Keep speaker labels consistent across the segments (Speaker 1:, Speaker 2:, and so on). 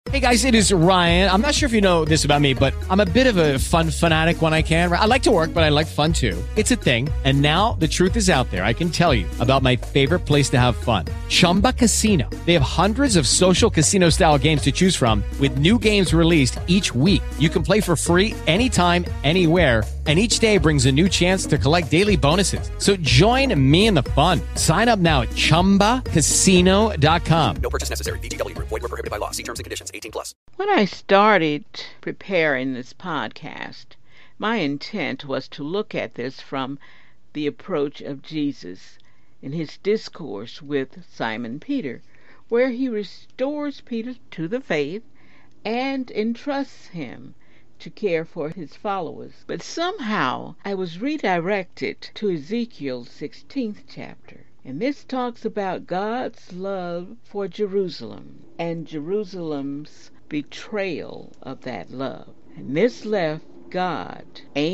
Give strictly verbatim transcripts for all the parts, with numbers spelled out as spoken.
Speaker 1: Hey guys, it is Ryan. I'm not sure if you know this about me, but I'm a bit of a fun fanatic when I can. I like to work, but I like fun too. It's a thing. And now the truth is out there. I can tell you about my favorite place to have fun. Chumba Casino. They have hundreds of social casino style games to choose from with new games released each week. You can play for free anytime, anywhere. And each day brings a new chance to collect daily bonuses. So join me in the fun. Sign up now at chumba casino dot com.
Speaker 2: No purchase necessary. V G W. Void where prohibited by law. See terms and conditions. eighteen plus.
Speaker 3: When I started preparing this podcast, my intent was to look at this from the approach of Jesus in his discourse with Simon Peter, where he restores Peter to the faith and entrusts him to care for his followers. But somehow I was redirected to Ezekiel's sixteenth chapter. And this talks about God's love for Jerusalem and Jerusalem's betrayal of that love. And this left God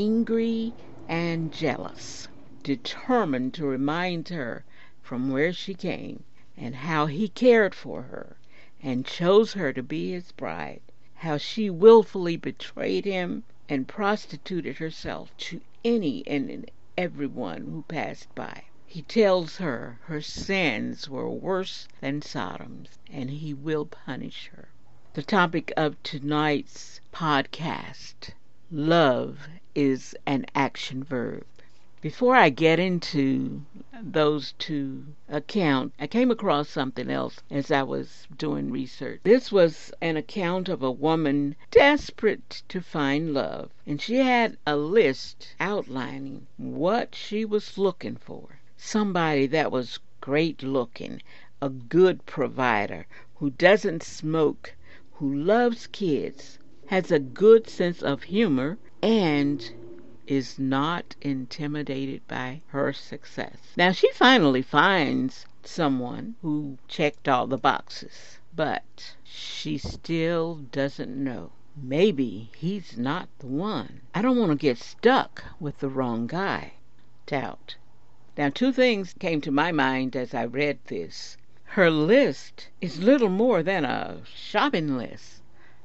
Speaker 3: angry and jealous, determined to remind her from where she came and how he cared for her and chose her to be his bride, how she willfully betrayed him and prostituted herself to any and everyone who passed by. He tells her her sins were worse than Sodom's, and he will punish her. The topic of tonight's podcast, love is an action verb. Before I get into those two accounts, I came across something else as I was doing research. This was an account of a woman desperate to find love, and she had a list outlining what she was looking for. Somebody that was great looking, a good provider, who doesn't smoke, who loves kids, has a good sense of humor, and is not intimidated by her success. Now she finally finds someone who checked all the boxes, but she still doesn't know. Maybe he's not the one. I don't want to get stuck with the wrong guy. Doubt. Now two things came to my mind as I read this. Her list is little more than a shopping list,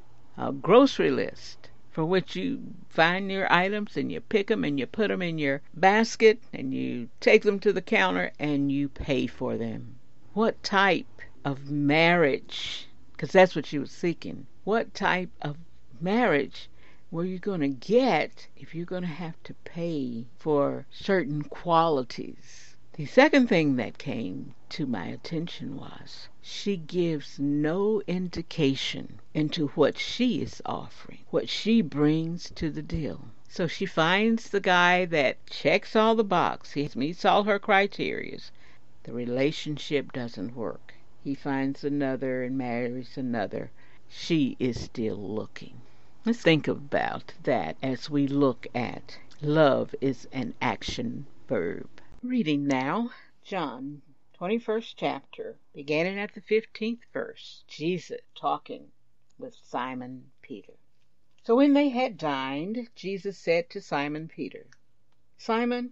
Speaker 3: a grocery list, for which you find your items and you pick them and you put them in your basket and you take them to the counter and you pay for them. What type of marriage, because that's what she was seeking, what type of marriage were you going to get if you're going to have to pay for certain qualities? The second thing that came to my attention was she gives no indication into what she is offering, what she brings to the deal. So she finds the guy that checks all the boxes, he meets all her criteria. The relationship doesn't work. He finds another and marries another. She is still looking. Let's think about that as we look at love is an action verb. Reading now, John twenty-first chapter, beginning at the fifteenth verse. Jesus talking with Simon Peter. So when they had dined, Jesus said to Simon Peter, Simon,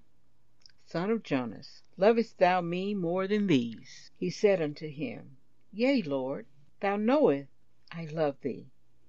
Speaker 3: son of Jonas, lovest thou me more than these? He said unto him, Yea, Lord, thou knowest I love thee.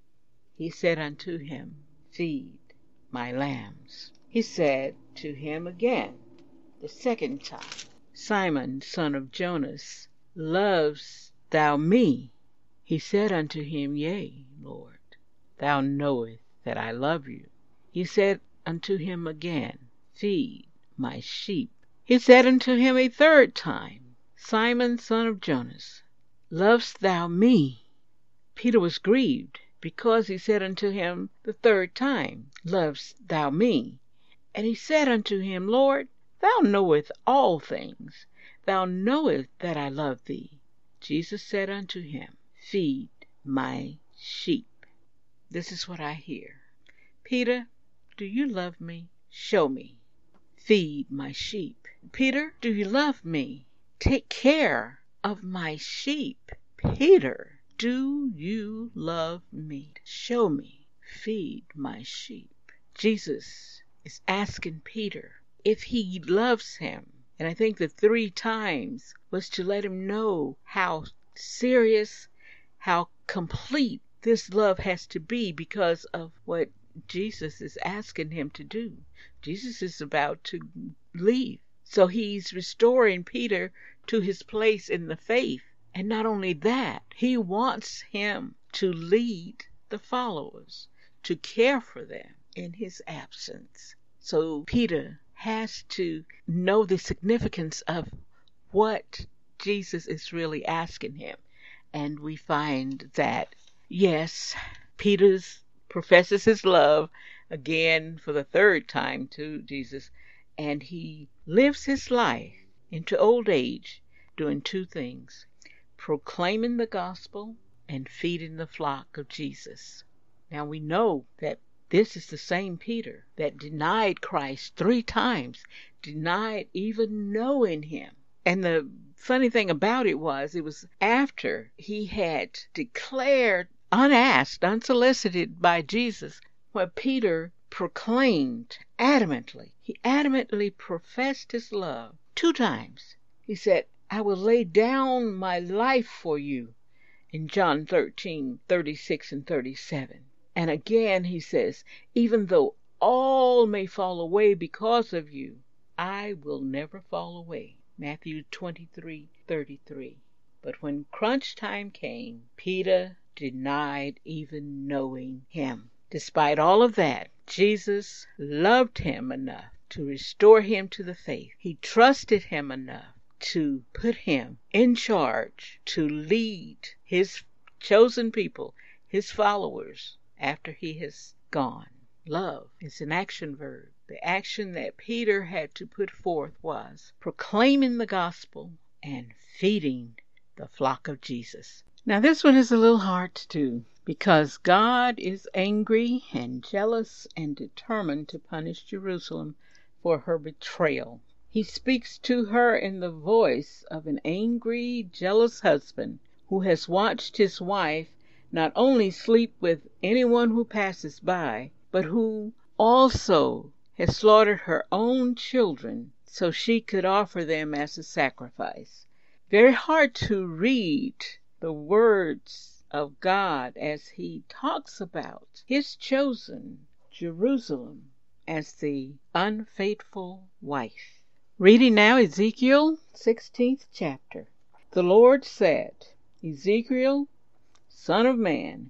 Speaker 3: He said unto him, Feed my lambs. He said to him again, the second time, Simon, son of Jonas, lovest thou me? He said unto him, Yea, Lord, thou knowest that I love you. He said unto him again, Feed my sheep. He said unto him a third time, Simon, son of Jonas, lovest thou me? Peter was grieved, because he said unto him the third time, Lovest thou me? And he said unto him, Lord, thou knowest all things. Thou knowest that I love thee. Jesus said unto him, Feed my sheep. This is what I hear. Peter, do you love me? Show me. Feed my sheep. Peter, do you love me? Take care of my sheep. Peter, do you love me? Show me. Feed my sheep. Jesus is asking Peter if he loves him. And I think the three times was to let him know how serious, how complete this love has to be because of what Jesus is asking him to do. Jesus is about to leave. So he's restoring Peter to his place in the faith. And not only that, he wants him to lead the followers, to care for them in his absence. So Peter has to know the significance of what Jesus is really asking him. And we find that, yes, Peter professes his love again for the third time to Jesus, and he lives his life into old age doing two things: proclaiming the gospel and feeding the flock of Jesus. Now we know that this is the same Peter that denied Christ three times, denied even knowing him. And the funny thing about it was, it was after he had declared, unasked, unsolicited by Jesus, where Peter proclaimed adamantly, he adamantly professed his love two times. He said, I will lay down my life for you, in John thirteen, thirty-six and thirty-seven. And again he says, even though all may fall away because of you, I will never fall away. Matthew twenty-three, thirty-three. But when crunch time came, Peter denied even knowing him. Despite all of that, Jesus loved him enough to restore him to the faith. He trusted him enough to put him in charge to lead his chosen people, his followers, after he has gone. Love is an action verb. The action that Peter had to put forth was proclaiming the gospel and feeding the flock of Jesus. Now this one is a little hard to do, because God is angry and jealous and determined to punish Jerusalem for her betrayal. He speaks to her in the voice of an angry, jealous husband who has watched his wife not only sleep with anyone who passes by, but who also has slaughtered her own children so she could offer them as a sacrifice. Very hard to read the words of God as he talks about his chosen Jerusalem as the unfaithful wife. Reading now Ezekiel sixteenth chapter. The Lord said, Ezekiel, son of man,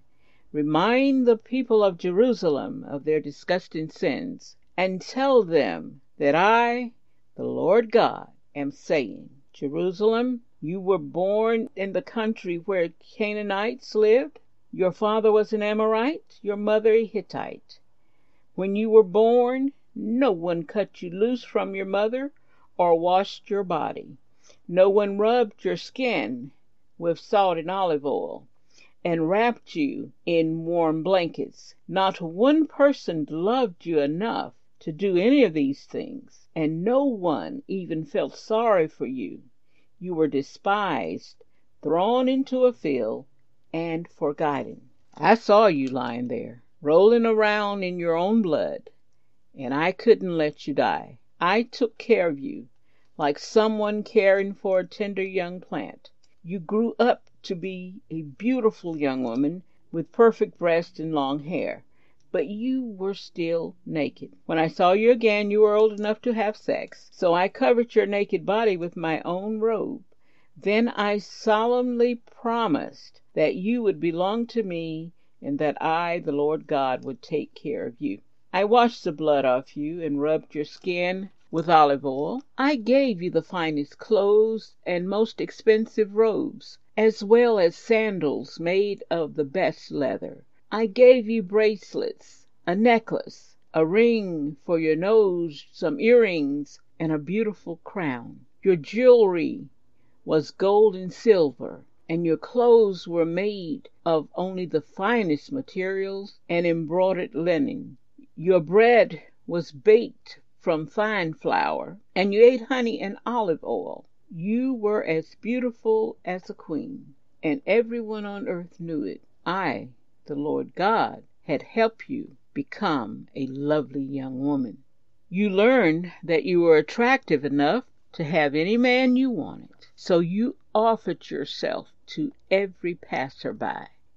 Speaker 3: remind the people of Jerusalem of their disgusting sins, and tell them that I, the Lord God, am saying, Jerusalem, you were born in the country where Canaanites lived. Your father was an Amorite, your mother a Hittite. When you were born, no one cut you loose from your mother or washed your body. No one rubbed your skin with salt and olive oil and wrapped you in warm blankets. Not one person loved you enough to do any of these things, and no one even felt sorry for you. You were despised, thrown into a field, and forgotten. I saw you lying there, rolling around in your own blood, and I couldn't let you die. I took care of you, like someone caring for a tender young plant. You grew up to be a beautiful young woman with perfect breasts and long hair, but you were still naked. When I saw you again, you were old enough to have sex, so I covered your naked body with my own robe. Then I solemnly promised that you would belong to me and that I, the Lord God, would take care of you. I washed the blood off you and rubbed your skin with olive oil. I gave you the finest clothes and most expensive robes, as well as sandals made of the best leather. I gave you bracelets, a necklace, a ring for your nose, some earrings, and a beautiful crown. Your jewelry was gold and silver, and your clothes were made of only the finest materials and embroidered linen. Your bread was baked from fine flour, and you ate honey and olive oil. You were as beautiful as a queen, and everyone on earth knew it. I, the Lord God, had helped you become a lovely young woman. You learned that you were attractive enough to have any man you wanted, so you offered yourself to every passerby.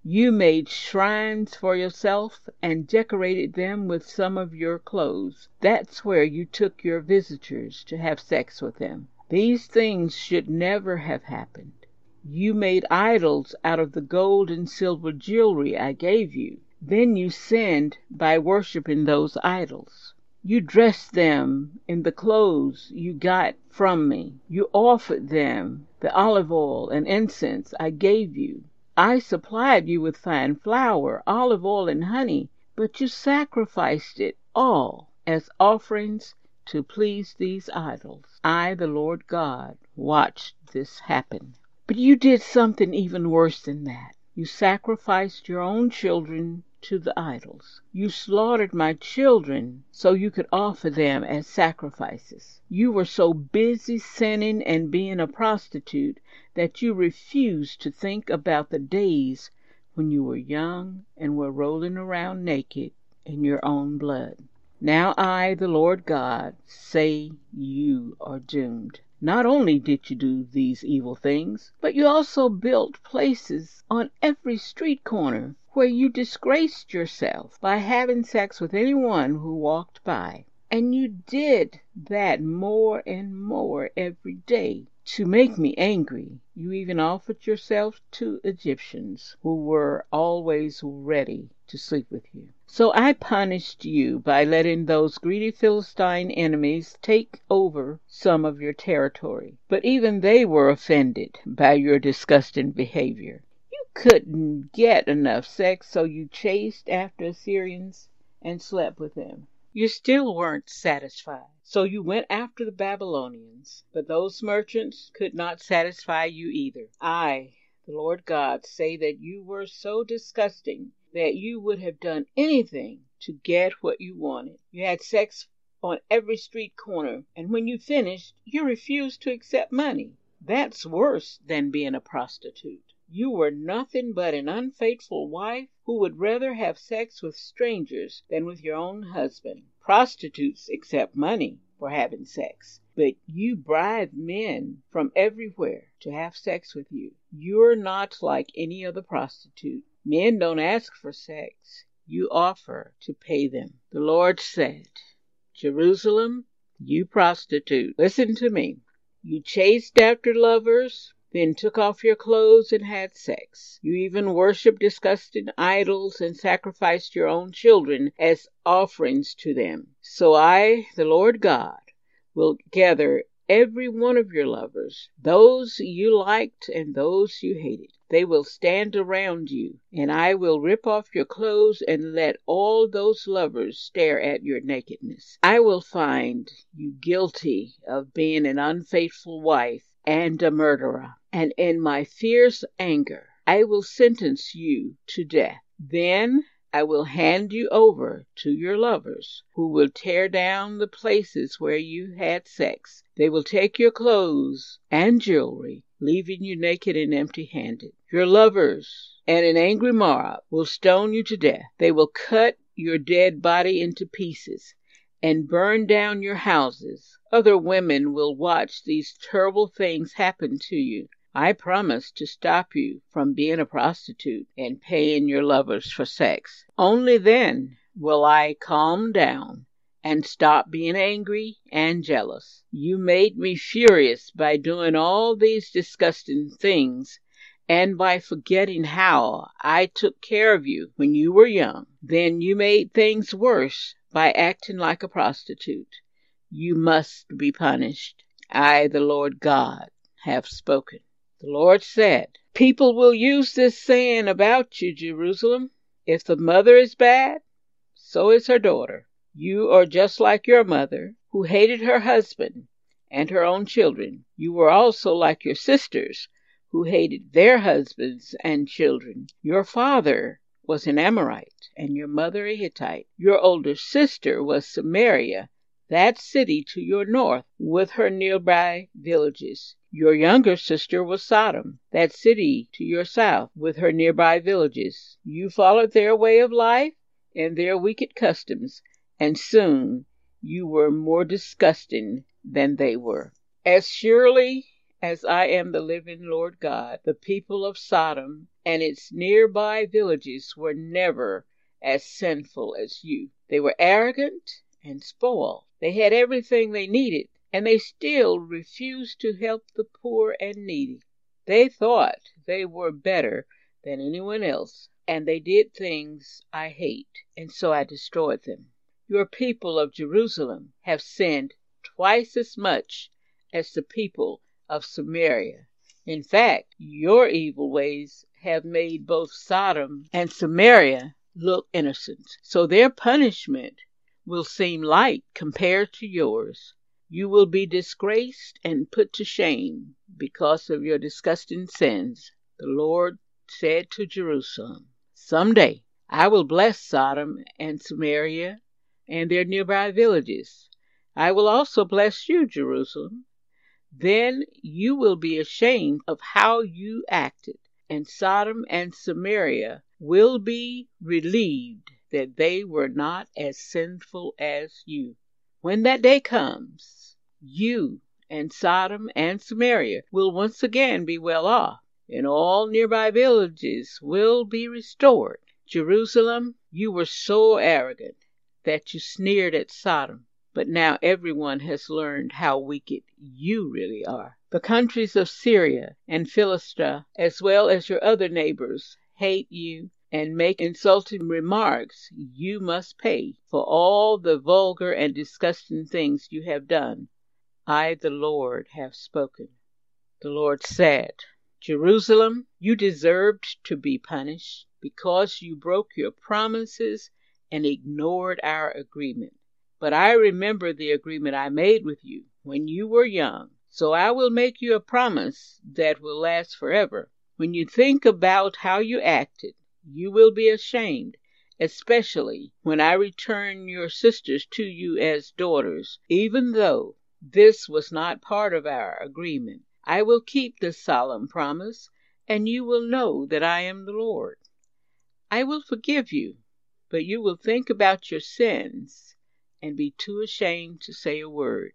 Speaker 3: You made shrines for yourself and decorated them with some of your clothes. That's where you took your visitors to have sex with them. These things should never have happened. You made idols out of the gold and silver jewelry I gave you. Then you sinned by worshiping those idols. You dressed them in the clothes you got from me. You offered them the olive oil and incense I gave you. I supplied you with fine flour, olive oil, and honey, but you sacrificed it all as offerings to please these idols. I, the Lord God, watched this happen. But you did something even worse than that. You sacrificed your own children to the idols. You slaughtered my children so you could offer them as sacrifices. You were so busy sinning and being a prostitute that you refused to think about the days when you were young and were rolling around naked in your own blood. Now I, the Lord God, say you are doomed. Not only did you do these evil things, but you also built places on every street corner where you disgraced yourself by having sex with anyone who walked by. And you did that more and more every day. To make me angry, you even offered yourself to Egyptians who were always ready to sleep with you. So I punished you by letting those greedy Philistine enemies take over some of your territory. But even they were offended by your disgusting behavior. You couldn't get enough sex, so you chased after Assyrians and slept with them. You still weren't satisfied, so you went after the Babylonians. But those merchants could not satisfy you either. I, the Lord God, say that you were so disgusting that you would have done anything to get what you wanted. You had sex on every street corner, and when you finished, you refused to accept money. That's worse than being a prostitute. You were nothing but an unfaithful wife who would rather have sex with strangers than with your own husband. Prostitutes accept money for having sex, but you bribe men from everywhere to have sex with you. You're not like any other prostitute. Men don't ask for sex. You offer to pay them. The Lord said, Jerusalem, you prostitute, listen to me. You chased after lovers, then took off your clothes and had sex. You even worshipped disgusting idols and sacrificed your own children as offerings to them. So I, the Lord God, will gather every one of your lovers, those you liked and those you hated. They will stand around you, and I will rip off your clothes and let all those lovers stare at your nakedness. I will find you guilty of being an unfaithful wife and a murderer, and in my fierce anger I will sentence you to death. Then I will hand you over to your lovers, who will tear down the places where you had sex. They will take your clothes and jewelry, leaving you naked and empty-handed. Your lovers and an angry mob will stone you to death. They will cut your dead body into pieces and burn down your houses. Other women will watch these terrible things happen to you. I promise to stop you from being a prostitute and paying your lovers for sex. Only then will I calm down and stop being angry and jealous. You made me furious by doing all these disgusting things and by forgetting how I took care of you when you were young. Then you made things worse by acting like a prostitute. You must be punished. I, the Lord God, have spoken. The Lord said, people will use this saying about you, Jerusalem. If the mother is bad, so is her daughter. You are just like your mother, who hated her husband and her own children. You were also like your sisters, who hated their husbands and children. Your father was an Amorite, and your mother a Hittite. Your older sister was Samaria, that city to your north, with her nearby villages. Your younger sister was Sodom, that city to your south, with her nearby villages. You followed their way of life and their wicked customs, and soon you were more disgusting than they were. As surely as I am the living Lord God. The people of Sodom and its nearby villages were never as sinful as you. They were arrogant and spoiled. They had everything they needed, and they still refused to help the poor and needy. They thought they were better than anyone else, and they did things I hate, and so I destroyed them. Your people of Jerusalem have sinned twice as much as the people of Samaria. In fact, your evil ways have made both Sodom and Samaria look innocent, so their punishment will seem light compared to yours. You will be disgraced and put to shame because of your disgusting sins. The Lord said to Jerusalem, someday I will bless Sodom and Samaria and their nearby villages. I will also bless you, Jerusalem. Then you will be ashamed of how you acted, and Sodom and Samaria will be relieved that they were not as sinful as you. When that day comes, you and Sodom and Samaria will once again be well off, and all nearby villages will be restored. Jerusalem, you were so arrogant that you sneered at Sodom, but now everyone has learned how wicked you really are. The countries of Syria and Philistia, as well as your other neighbors, hate you and make insulting remarks. You must pay for all the vulgar and disgusting things you have done. I, the Lord, have spoken. The Lord said, Jerusalem, you deserved to be punished because you broke your promises and ignored our agreement. But I remember the agreement I made with you when you were young, so I will make you a promise that will last forever. When you think about how you acted, you will be ashamed, especially when I return your sisters to you as daughters. Even though this was not part of our agreement, I will keep this solemn promise, and you will know that I am the Lord. I will forgive you, but you will think about your sins and be too ashamed to say a word.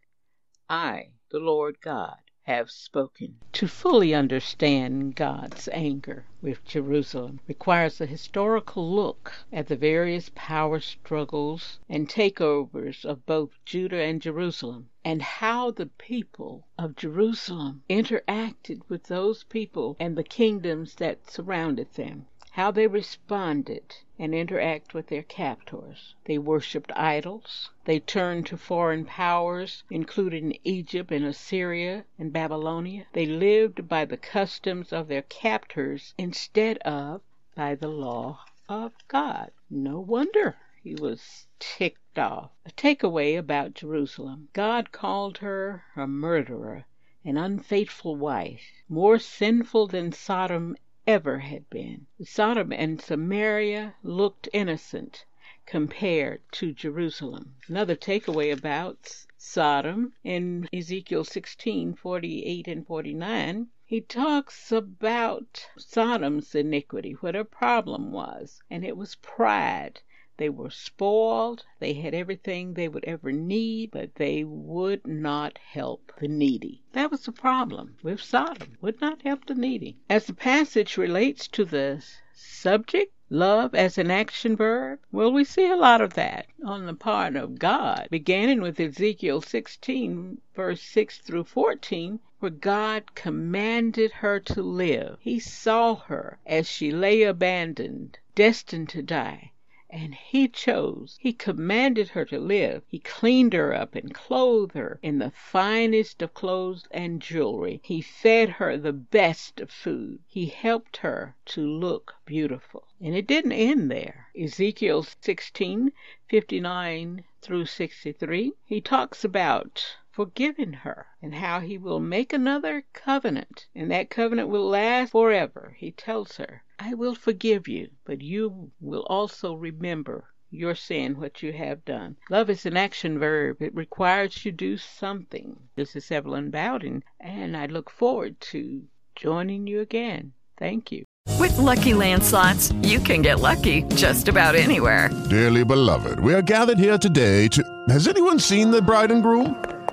Speaker 3: I, the Lord God, have spoken. To fully understand God's anger with Jerusalem requires a historical look at the various power struggles and takeovers of both Judah and Jerusalem, and how the people of Jerusalem interacted with those people and the kingdoms that surrounded them. How they responded and interact with their captors. They worshipped idols. They turned to foreign powers, including Egypt and Assyria and Babylonia. They lived by the customs of their captors instead of by the law of God. No wonder he was ticked off. A takeaway about Jerusalem. God called her a murderer, an unfaithful wife, more sinful than Sodom ever had been. Sodom and Samaria looked innocent compared to Jerusalem. Another takeaway about Sodom in Ezekiel sixteen, forty-eight and forty-nine, he talks about Sodom's iniquity, what her problem was, and it was pride. They were spoiled, they had everything they would ever need, but they would not help the needy. That was the problem with Sodom, would not help the needy. As the passage relates to the subject, love as an action verb, well, we see a lot of that on the part of God, beginning with Ezekiel sixteen, verse six through fourteen, where God commanded her to live. He saw her as she lay abandoned, destined to die. And he chose, he commanded her to live. He cleaned her up and clothed her in the finest of clothes and jewelry. He fed her the best of food. He helped her to look beautiful. And it didn't end there. Ezekiel sixteen, fifty-nine through sixty-three, he talks about forgiving her and how he will make another covenant, and that covenant will last forever. He tells her, I will forgive you, but you will also remember your sin, what you have done. Love is an action verb. It requires you do something. This is Evelyn Bowden, and I look forward to joining you again. Thank you.
Speaker 4: With Lucky Land Slots, you can get lucky just about anywhere.
Speaker 5: Dearly beloved, we are gathered here today to... Has anyone seen the bride and groom?
Speaker 6: Sorry,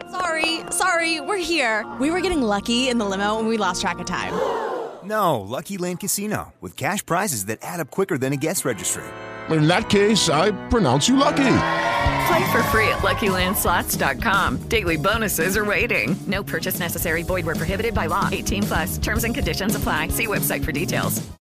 Speaker 5: Sorry, sorry, we're here. We were getting lucky in the limo and we lost track of time.
Speaker 6: No, Lucky Land Casino, with cash prizes that add up quicker than a guest registry.
Speaker 7: In that case, I pronounce you lucky.
Speaker 4: Play for free at Lucky Land Slots dot com. Daily bonuses are waiting. No purchase necessary. Void where prohibited by law. eighteen plus. Terms and conditions apply. See website for details.